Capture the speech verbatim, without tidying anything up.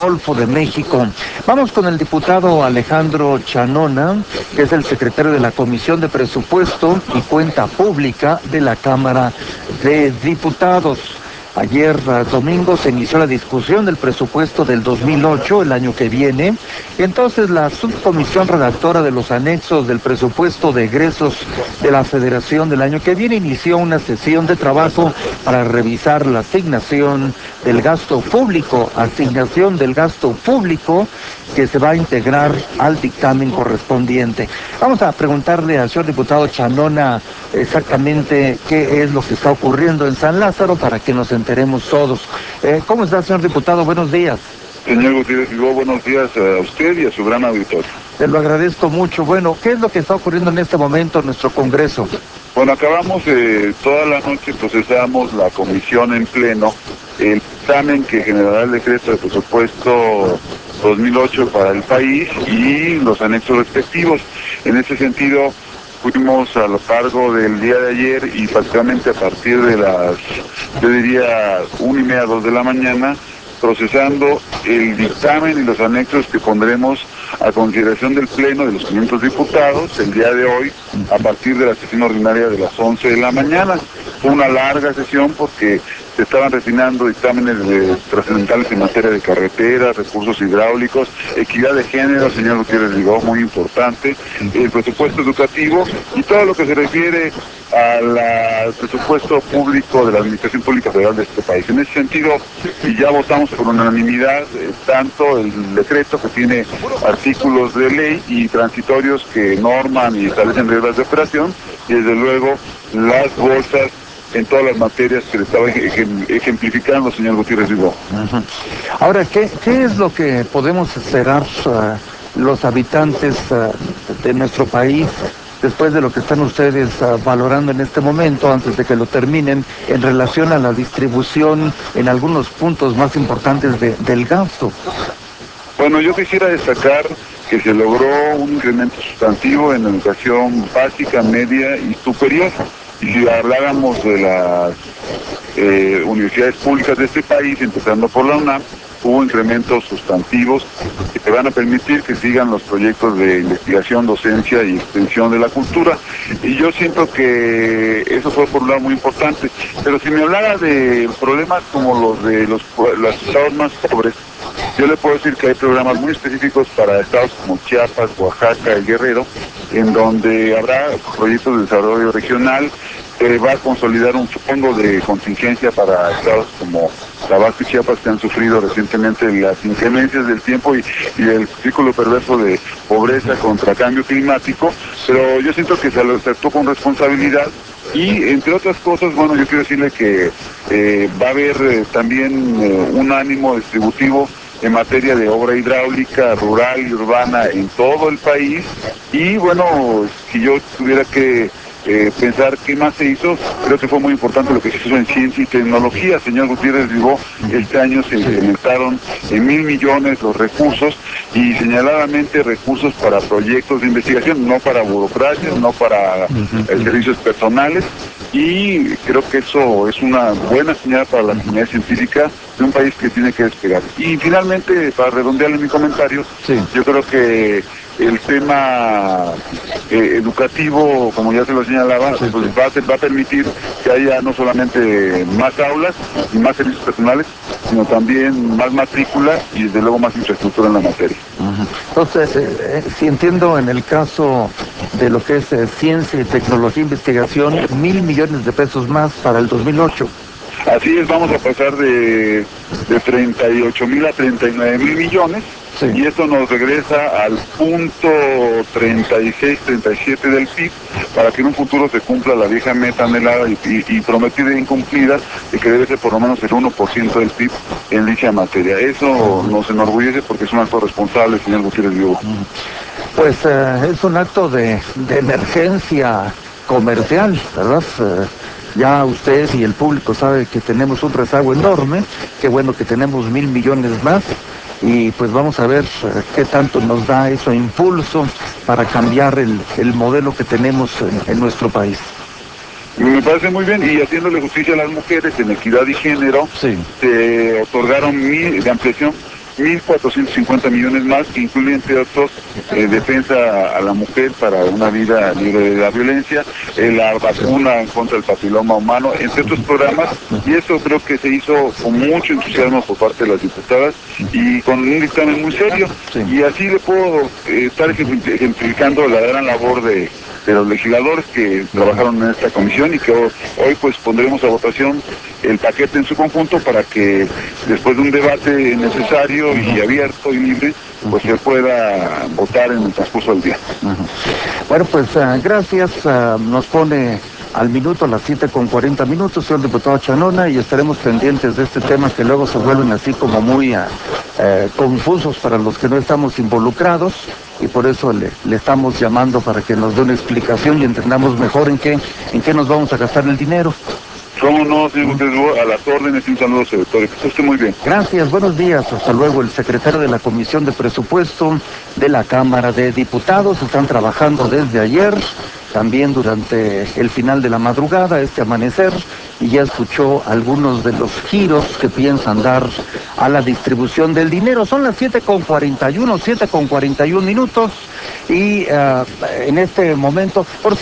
Golfo de México. Vamos con el diputado Alejandro Chanona, que es el secretario de la Comisión de Presupuesto y Cuenta Pública de la Cámara de Diputados. Ayer domingo se inició la discusión del presupuesto del dos mil ocho, el año que viene. Entonces la subcomisión redactora de los anexos del presupuesto de egresos de la Federación del año que viene inició una sesión de trabajo para revisar la asignación del gasto público, asignación del gasto público que se va a integrar al dictamen correspondiente. Vamos a preguntarle al señor diputado Chanona exactamente qué es lo que está ocurriendo en San Lázaro para que nos enteremos todos. Eh, ¿Cómo está, señor diputado? Buenos días. Señor Gutiérrez, buenos días a usted y a su gran auditorio. Te lo agradezco mucho. Bueno, ¿qué es lo que está ocurriendo en este momento en nuestro Congreso? Bueno, acabamos eh, toda la noche, procesamos la comisión en pleno, el dictamen que generará el decreto de presupuesto dos mil ocho para el país y los anexos respectivos. En ese sentido, fuimos a lo largo del día de ayer y prácticamente a partir de las, yo diría, una y media, dos de la mañana, procesando el dictamen y los anexos que pondremos a consideración del Pleno de los quinientos diputados el día de hoy a partir de la sesión ordinaria de las once de la mañana. Fue una larga sesión porque se estaban refinando dictámenes de trascendentales en materia de carreteras, recursos hidráulicos, equidad de género, señor Gutiérrez Rigó, muy importante, el presupuesto educativo y todo lo que se refiere al presupuesto público de la Administración Pública Federal de este país. En ese sentido, y ya votamos por unanimidad eh, tanto el decreto que tiene artículos de ley y transitorios que norman y establecen reglas de operación, y desde luego las bolsas en todas las materias que le estaba ejemplificando, señor Gutiérrez Rigó. Uh-huh. Ahora, ¿qué, ¿qué es lo que podemos esperar uh, los habitantes uh, de nuestro país después de lo que están ustedes uh, valorando en este momento, antes de que lo terminen, en relación a la distribución en algunos puntos más importantes de, del gasto? Bueno, yo quisiera destacar que se logró un incremento sustantivo en la educación básica, media y superior. Y si habláramos de las eh, universidades públicas de este país, empezando por la UNAM, hubo incrementos sustantivos que van a permitir que sigan los proyectos de investigación, docencia y extensión de la cultura. Y yo siento que eso fue por un lado muy importante. Pero si me hablara de problemas como los de los, los estados más pobres, yo le puedo decir que hay programas muy específicos para estados como Chiapas, Oaxaca y Guerrero, en donde habrá proyectos de desarrollo regional, que va a consolidar un fondo de contingencia para estados como Tabasco y Chiapas, que han sufrido recientemente las inclemencias del tiempo y, y el círculo perverso de pobreza contra cambio climático, pero yo siento que se, lo, se actuó con responsabilidad. Y entre otras cosas, bueno, yo quiero decirle que eh, va a haber eh, también eh, un ánimo distributivo en materia de obra hidráulica rural y urbana en todo el país. Y bueno, si yo tuviera que eh, pensar qué más se hizo, creo que fue muy importante lo que se hizo en ciencia y tecnología. Señor Gutiérrez Rigó, este año se incrementaron en mil millones los recursos y señaladamente recursos para proyectos de investigación, no para burocracia, no para eh, servicios personales. Y creo que eso es una buena señal para la comunidad científica de un país que tiene que despegar. Y finalmente, para redondearle mi comentario, sí, yo creo que el tema eh, educativo, como ya se lo señalaba, sí, pues va a, va a permitir que haya no solamente más aulas y más servicios personales, sino también más matrícula y desde luego más infraestructura en la materia. Uh-huh. Entonces, eh, eh, si entiendo en el caso de lo que es eh, ciencia y tecnología e investigación, mil millones de pesos más para el dos mil ocho. Así es, vamos a pasar de, de treinta y ocho mil a treinta y nueve mil millones. Sí. Y esto nos regresa al punto treinta y seis, treinta y siete del P I B para que en un futuro se cumpla la vieja meta anhelada y, y, y prometida e incumplida de que debe ser por lo menos el uno por ciento del P I B en dicha materia. Eso nos enorgullece porque es un acto responsable, señor Gutiérrez Rigó. Pues eh, es un acto de, de emergencia comercial, ¿verdad? Eh, ya usted y el público sabe que tenemos un rezago enorme, qué bueno que tenemos mil millones más. Y pues vamos a ver uh, qué tanto nos da eso impulso para cambiar el, el modelo que tenemos en, en nuestro país. Me parece muy bien, y haciéndole justicia a las mujeres en equidad y género, sí, se otorgaron mil, de ampliación, mil cuatrocientos cincuenta millones más, que incluyen, entre otros, eh, defensa a la mujer para una vida libre de la violencia, eh, la vacuna en contra del papiloma humano, entre otros programas, y eso creo que se hizo con mucho entusiasmo por parte de las diputadas y con un dictamen muy serio. Sí. Y así le puedo eh, estar ejemplificando la gran labor de, de los legisladores que trabajaron en esta comisión y que hoy, hoy pues pondremos a votación el paquete en su conjunto para que después de un debate necesario y abierto y libre, pues se pueda votar en el transcurso del día. Uh-huh. Bueno, pues uh, gracias. Uh, nos pone al minuto a las siete con cuarenta minutos, señor diputado Chanona, y estaremos pendientes de este tema que luego se vuelven así como muy uh, eh, confusos para los que no estamos involucrados, y por eso le, le estamos llamando para que nos dé una explicación y entendamos mejor en qué, en qué nos vamos a gastar el dinero. ¿Cómo no, señor Gutiérrez? A las órdenes y un saludo, secretario. Que esté muy bien. Gracias, buenos días. Hasta luego. El secretario de la Comisión de Presupuesto de la Cámara de Diputados. Están trabajando desde ayer, también durante el final de la madrugada, este amanecer, y ya escuchó algunos de los giros que piensan dar a la distribución del dinero. Son las siete con cuarenta y uno, siete con cuarenta y uno minutos, y uh, en este momento, por